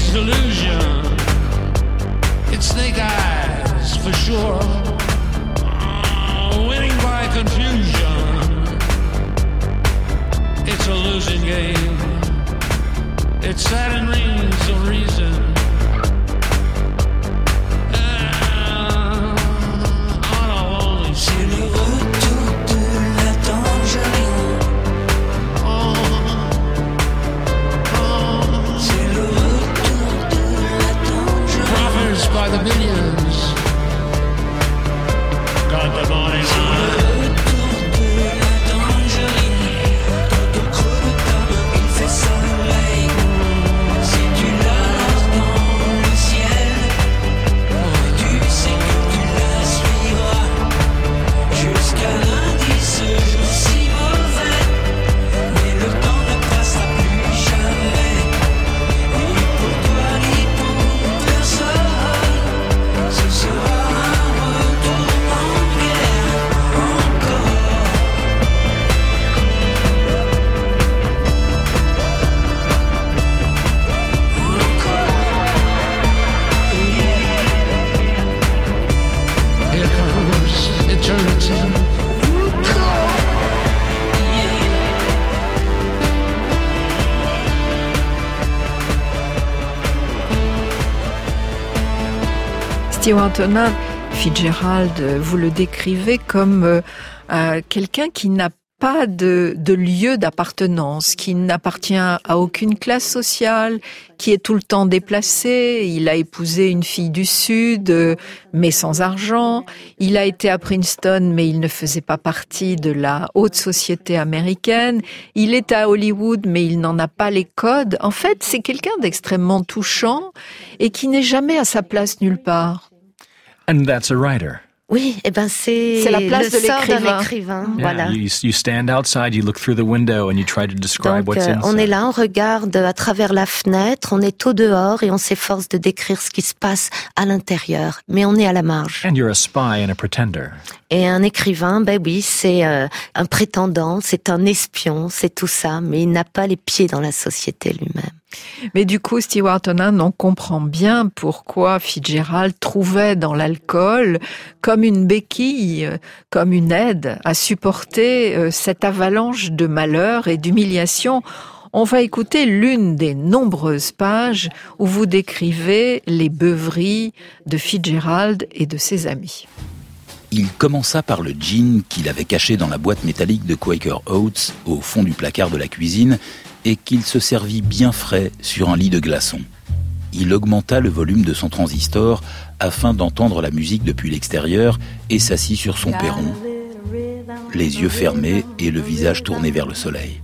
It's delusion. It's snake eyes for sure. Winning by confusion. It's a losing game. It's Saturn rings of reason. On a lonely C'est sea. le retour de la tangerine. C'est le retour de la tangerine. Profits by the billions. Got the money C'est le retour de la tangerine. Quand au creux de ta main il fait soleil. Si tu l'as dans le ciel, tu sais que tu la suivras jusqu'à lundi, ce jour si mauvais. Mais le temps ne passera plus jamais. Et pour toi ni pour personne, ce sera un retournement de guerre encore. Here comes eternity. Stewart O'Neill, Fitzgerald, vous le décrivez comme quelqu'un qui n'a pas de lieu d'appartenance, qui n'appartient à aucune classe sociale, qui est tout le temps déplacé. Il a épousé une fille du Sud, mais sans argent. Il a été à Princeton, mais il ne faisait pas partie de la haute société américaine. Il est à Hollywood, mais il n'en a pas les codes. En fait, c'est quelqu'un d'extrêmement touchant et qui n'est jamais à sa place nulle part. And that's a writer. Oui, eh ben c'est la place le de sort l'écrivain. d'un écrivain. Yeah, Voilà. you stand outside, you look through the window, and you try to describe Donc, what's inside. on est là, on regarde à travers la fenêtre, on est au dehors et on s'efforce de décrire ce qui se passe à l'intérieur. Mais on est à la marge. And you're a spy and a pretender. Et un écrivain, ben oui, c'est un prétendant, c'est un espion, c'est tout ça, mais il n'a pas les pieds dans la société lui-même. Mais du coup, Stewart O'Neill, on comprend bien pourquoi Fitzgerald trouvait dans l'alcool comme une béquille, comme une aide à supporter cette avalanche de malheur et d'humiliation. On va écouter l'une des nombreuses pages où vous décrivez les beuveries de Fitzgerald et de ses amis. Il commença par le gin qu'il avait caché dans la boîte métallique de Quaker Oats au fond du placard de la cuisine et qu'il se servit bien frais sur un lit de glaçons. Il augmenta le volume de son transistor afin d'entendre la musique depuis l'extérieur et s'assit sur son perron, les yeux fermés et le visage tourné vers le soleil.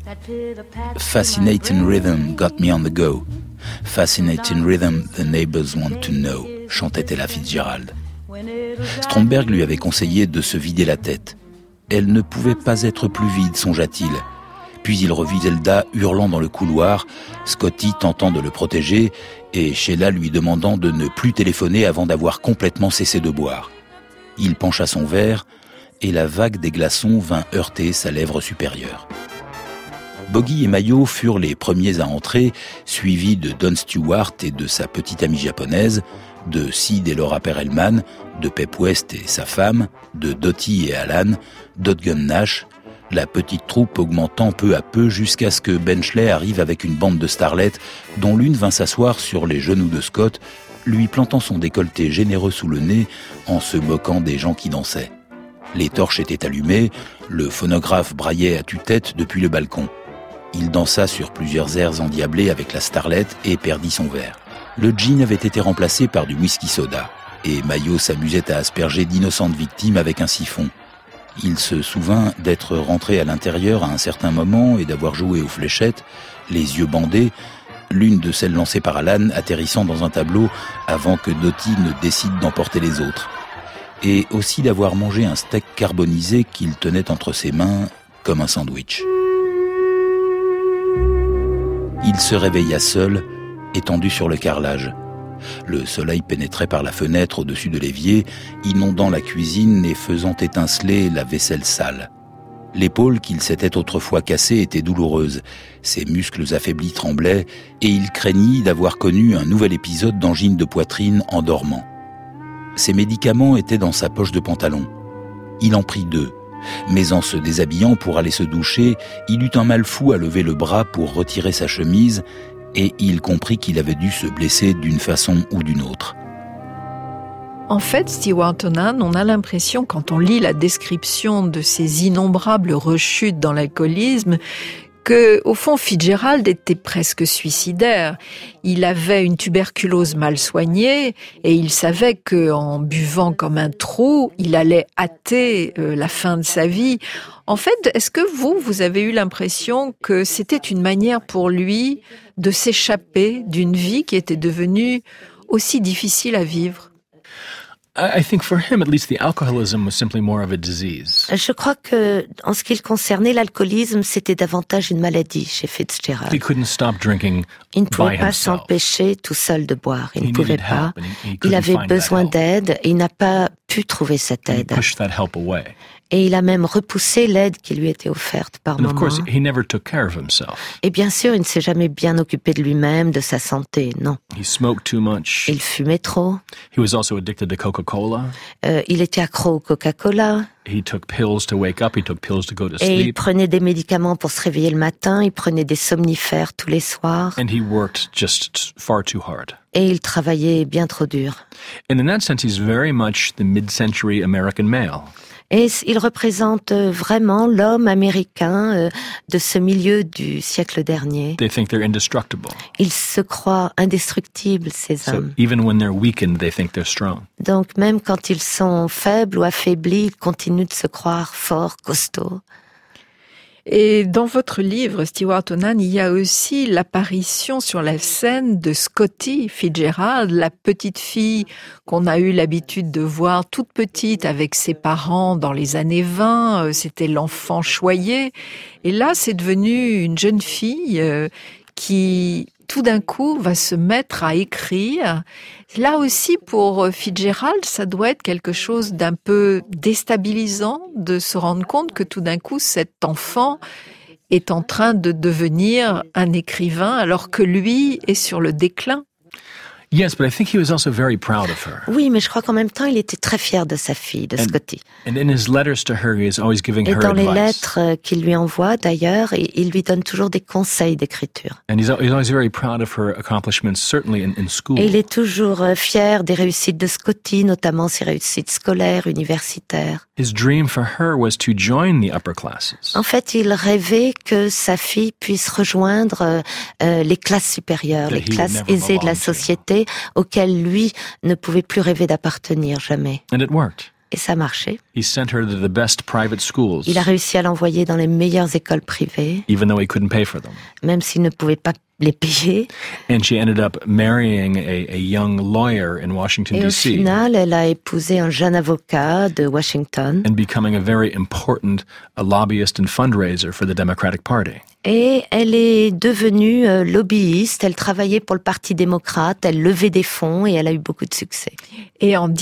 Fascinating rhythm got me on the go. Fascinating rhythm the neighbors want to know, chantait Ella Fitzgerald. Stromberg lui avait conseillé de se vider la tête. Elle ne pouvait pas être plus vide, songea-t-il. Puis il revit Zelda hurlant dans le couloir, Scotty tentant de le protéger et Sheila lui demandant de ne plus téléphoner avant d'avoir complètement cessé de boire. Il pencha son verre et la vague des glaçons vint heurter sa lèvre supérieure. Boggy et Mayo furent les premiers à entrer, suivis de Don Stewart et de sa petite amie japonaise, de Sid et Laura Perelman, de Pep West et sa femme, de Dottie et Alan, d'Odgun Nash, la petite troupe augmentant peu à peu jusqu'à ce que Benchley arrive avec une bande de starlettes dont l'une vint s'asseoir sur les genoux de Scott, lui plantant son décolleté généreux sous le nez en se moquant des gens qui dansaient. Les torches étaient allumées, le phonographe braillait à tue-tête depuis le balcon. Il dansa sur plusieurs airs endiablés avec la starlette et perdit son verre. Le gin avait été remplacé par du whisky soda, et Mayo s'amusait à asperger d'innocentes victimes avec un siphon. Il se souvint d'être rentré à l'intérieur à un certain moment et d'avoir joué aux fléchettes, les yeux bandés, l'une de celles lancées par Alan atterrissant dans un tableau avant que Dottie ne décide d'emporter les autres. Et aussi d'avoir mangé un steak carbonisé qu'il tenait entre ses mains comme un sandwich. Il se réveilla seul, étendu sur le carrelage. Le soleil pénétrait par la fenêtre au-dessus de l'évier, inondant la cuisine et faisant étinceler la vaisselle sale. L'épaule qu'il s'était autrefois cassée était douloureuse, ses muscles affaiblis tremblaient, et il craignit d'avoir connu un nouvel épisode d'angine de poitrine en dormant. Ses médicaments étaient dans sa poche de pantalon. Il en prit 2, mais en se déshabillant pour aller se doucher, il eut un mal fou à lever le bras pour retirer sa chemise, et il comprit qu'il avait dû se blesser d'une façon ou d'une autre. En fait, Stewart Onan, on a l'impression, quand on lit la description de ces innombrables rechutes dans l'alcoolisme, que, au fond, Fitzgerald était presque suicidaire. Il avait une tuberculose mal soignée et il savait qu'en buvant comme un trou, il allait hâter la fin de sa vie. En fait, est-ce que vous avez eu l'impression que c'était une manière pour lui de s'échapper d'une vie qui était devenue aussi difficile à vivre ? I think for him, at least, the alcoholism was simply more of a disease. Je crois que, en ce qui le concernait, l'alcoolisme, c'était davantage une maladie chez Fitzgerald. He couldn't stop drinking Il ne pouvait by pas himself. s'empêcher tout seul de boire. Il He ne pouvait needed pas. help, and he Il couldn't avait find that besoin help. d'aide et il n'a pas pu trouver cette And he aide. pushed that help away. Et il a même repoussé l'aide qui lui était offerte par And of moments. course, he never took care of himself. Et bien sûr, il ne s'est jamais bien occupé de lui-même, de sa santé, non. He smoked too much. Il fumait trop. He was also addicted to Coca-Cola. Il était accro au Coca-Cola. He took pills to wake up. He took pills to go to Et il sleep. prenait des médicaments pour se réveiller le matin. Il prenait des somnifères tous les soirs. And he worked just far too hard. Et il travaillait bien trop dur. And in that sense, he's very much the mid-century American male. Et il représente vraiment l'homme américain de ce milieu du siècle dernier. They think they're indestructible. Ils se croient indestructibles, ces So hommes. even when they're weakened, they think they're strong. Donc même quand ils sont faibles ou affaiblis, ils continuent de se croire forts, costauds. Et dans votre livre, Stewart Onan, il y a aussi l'apparition sur la scène de Scotty Fitzgerald, la petite fille qu'on a eu l'habitude de voir toute petite avec ses parents dans les années 20. C'était l'enfant choyé. Et là, c'est devenu une jeune fille qui, tout d'un coup, va se mettre à écrire. Là aussi, pour Fitzgerald, ça doit être quelque chose d'un peu déstabilisant de se rendre compte que tout d'un coup, cet enfant est en train de devenir un écrivain alors que lui est sur le déclin. Yes, but I think he was also very proud of her. Oui, mais je crois qu'en même temps, il était très fier de sa fille, de Scotty. And in his letters to her, he is always giving Et her dans les advice. lettres qu'il lui envoie, d'ailleurs, il lui donne toujours des conseils d'écriture. And he's always very proud of her accomplishments, certainly in school. Et il est toujours fier des réussites de Scotty, notamment ses réussites scolaires, universitaires. His dream for her was to join the upper classes. En fait, il rêvait que sa fille puisse rejoindre les classes supérieures, That les he would classes never aisées de la belong to. société, auxquelles lui ne pouvait plus rêver d'appartenir jamais. And it worked. Et ça marchait. He sent her to the best private schools, Il a réussi à l'envoyer dans les meilleures écoles privées, even though he couldn't pay for them. même s'il ne pouvait pas les payer. And she ended up marrying a young lawyer in Washington, Et au D.C. final, elle a épousé un jeune avocat de Washington. and becoming a very important lobbyist and fundraiser for the Democratic Party. Et elle est devenue lobbyiste, elle travaillait pour le Parti démocrate, elle levait des fonds et elle a eu beaucoup de succès. Et en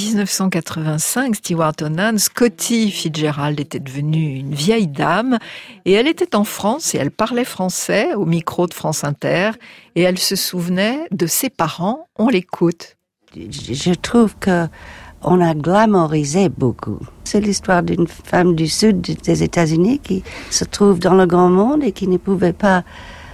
1985, Stewart Onan, Scotty Fitzgerald était devenue une vieille dame et elle était en France et elle parlait français au micro de France Inter et elle se souvenait de ses parents. On l'écoute. Je trouve que on a glamorisé beaucoup. C'est l'histoire d'une femme du sud des États-Unis qui se trouve dans le grand monde et qui ne pouvait pas,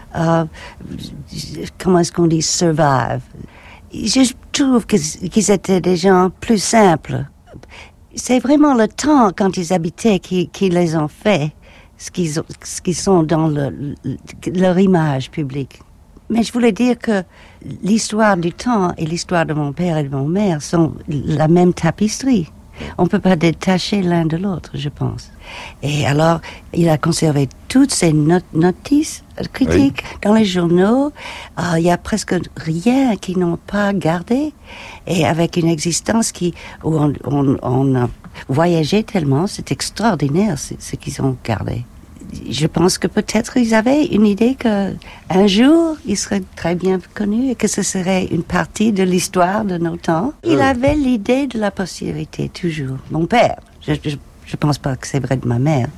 comment est-ce qu'on dit, survive. Je trouve qu'ils étaient des gens plus simples. C'est vraiment le temps quand ils habitaient qui les ont fait ce qu'ils sont dans leur image publique. Mais je voulais dire que l'histoire du temps et l'histoire de mon père et de mon mère sont la même tapisserie. On ne peut pas détacher l'un de l'autre, je pense. Et alors, il a conservé toutes ces notices critiques dans les journaux. Il y a presque rien qu'ils n'ont pas gardé. Et avec une existence où on a voyagé tellement, c'est extraordinaire ce qu'ils ont gardé. Je pense que peut-être ils avaient une idée que un jour ils seraient très bien connus et que ce serait une partie de l'histoire de nos temps. Il avait l'idée de la postérité toujours. Mon père, je pense pas que c'est vrai de ma mère,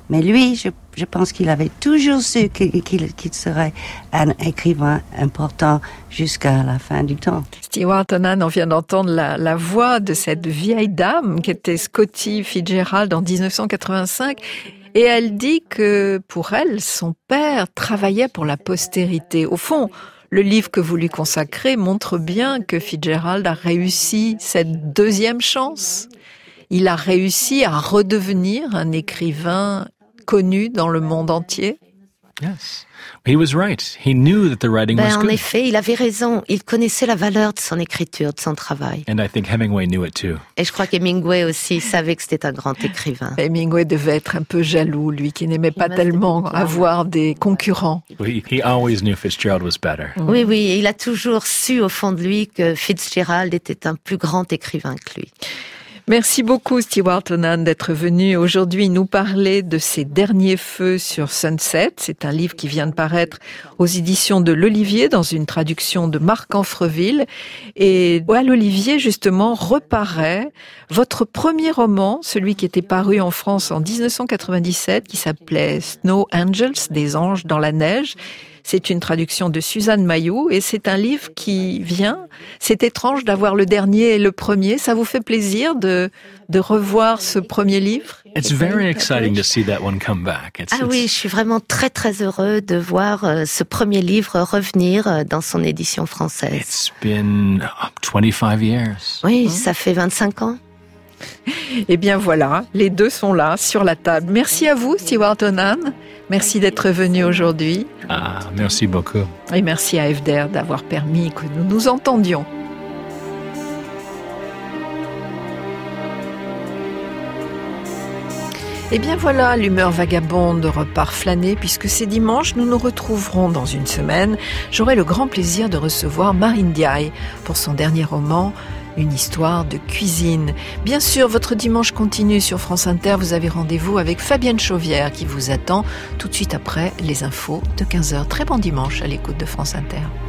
Mais lui, je pense qu'il avait toujours su qu'il serait un écrivain important jusqu'à la fin du temps. Stewart Onan, on vient d'entendre la voix de cette vieille dame qui était Scotty Fitzgerald en 1985. Et elle dit que pour elle, son père travaillait pour la postérité. Au fond, le livre que vous lui consacrez montre bien que Fitzgerald a réussi cette deuxième chance. Il a réussi à redevenir un écrivain connu dans le monde entier. Yes. He was right. He knew that the writing was good. En effet, il avait raison. Il connaissait la valeur de son écriture, de son travail. And I think Hemingway knew it too. Et je crois qu'Hemingway aussi savait que c'était un grand écrivain. Hemingway devait être un peu jaloux, lui, qui n'aimait pas tellement avoir des concurrents. He always knew Fitzgerald was better. Oui, et il a toujours su au fond de lui que Fitzgerald était un plus grand écrivain que lui. Merci beaucoup Stewart Onan d'être venu aujourd'hui nous parler de ses derniers feux sur Sunset. C'est un livre qui vient de paraître aux éditions de l'Olivier dans une traduction de Marc Anfreville. Et à l'Olivier, justement, reparaît votre premier roman, celui qui était paru en France en 1997, qui s'appelait Snow Angels, des anges dans la neige. C'est une traduction de Suzanne Maillot et c'est un livre qui vient. C'est étrange d'avoir le dernier et le premier. Ça vous fait plaisir de revoir ce premier livre? It's very exciting to see that one come back. Oui, je suis vraiment très très heureux de voir ce premier livre revenir dans son édition française. It's been 25 years. Oui, ça fait 25 ans. Eh bien voilà, les deux sont là, sur la table. Merci à vous, Stewart Onan. Merci d'être venu aujourd'hui. Merci beaucoup. Et merci à FDR d'avoir permis que nous nous entendions. Eh bien voilà, l'humeur vagabonde repart flâner puisque c'est dimanche, nous nous retrouverons dans une semaine. J'aurai le grand plaisir de recevoir Marine Diaye pour son dernier roman, Une histoire de cuisine. Bien sûr, votre dimanche continue sur France Inter. Vous avez rendez-vous avec Fabienne Chauvière qui vous attend tout de suite après les infos de 15h. Très bon dimanche à l'écoute de France Inter.